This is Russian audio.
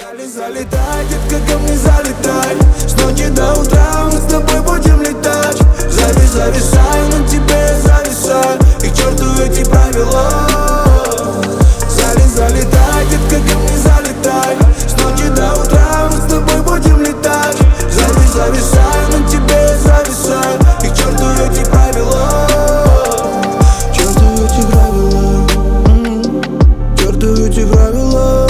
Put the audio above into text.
Залетай, детка, ко мне залетай. С ночи до утра мы с тобой будем летать. Зависаю на тебе, зависаю. И к черту эти правила. Залетай, детка, ко мне залетай. С ночи до утра мы с тобой будем летать. Зависаю на тебе, зависаю. И к черту эти правила. К черту эти правила. К черту эти правила.